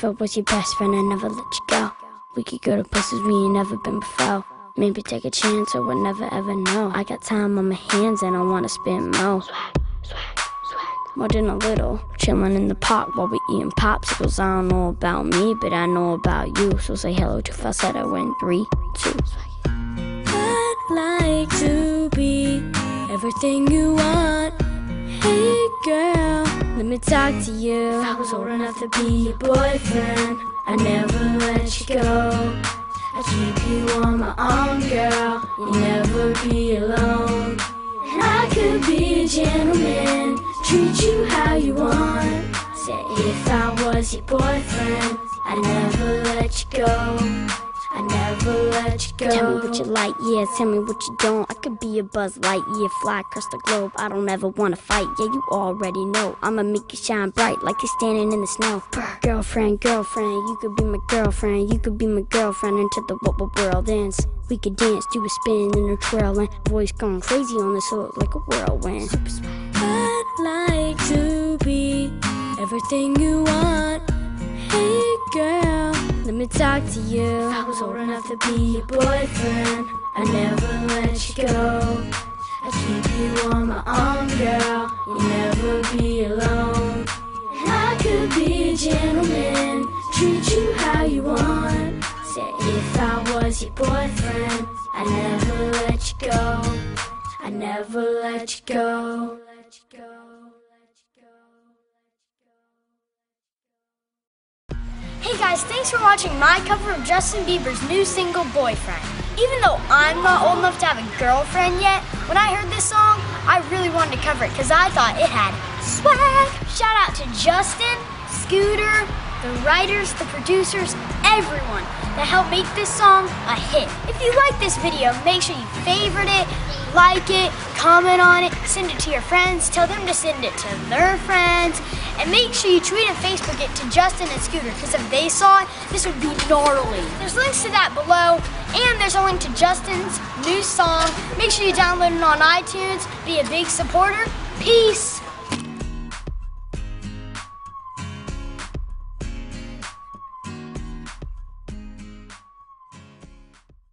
if I was your best friend, I'd never let you go. We could go to places we ain't never been before. Maybe take a chance or we'll never ever know. I got time on my hands and I wanna spend more. More than a little. Chillin' in the park while we eating popsicles. I don't know about me, but I know about you. So say hello to falsetto in 3, 2. I'd like to be everything you want. Hey girl, let me talk to you. If I was old enough to be your boyfriend, I'd never let you go. I'd keep you on my arm, girl. You'd never be alone. And I could be a gentleman, treat you how you want. Say if I was your boyfriend, I'd never let you go. I never let you go. Tell me what you like, yeah, tell me what you don't. I could be a Buzz Lightyear, fly across the globe. I don't ever wanna fight, yeah, you already know. I'ma make you shine bright like you're standing in the snow. Girlfriend, girlfriend, you could be my girlfriend. You could be my girlfriend until the world ends. We could dance, do a spin in a trail, and voice going crazy on this hook like a whirlwind. I'd like to be everything you want. Hey girl, let me talk to you. If I was old enough to be your boyfriend, I'd never let you go. I'd keep you on my arm, girl. You'd never be alone. And I could be a gentleman, treat you how you want. Say if I was your boyfriend, I'd never let you go. I'd never let you go. Hey guys, thanks for watching my cover of Justin Bieber's new single, Boyfriend. Even though I'm not old enough to have a girlfriend yet, when I heard this song, I really wanted to cover it because I thought it had swag. Shout out to Justin, Scooter, the writers, the producers, everyone that helped make this song a hit. If you like this video, make sure you favorite it, like it, comment on it, send it to your friends, tell them to send it to their friends, and make sure you tweet and Facebook it to Justin and Scooter, because if they saw it, this would be gnarly. There's links to that below, and there's a link to Justin's new song. Make sure you download it on iTunes, be a big supporter. Peace!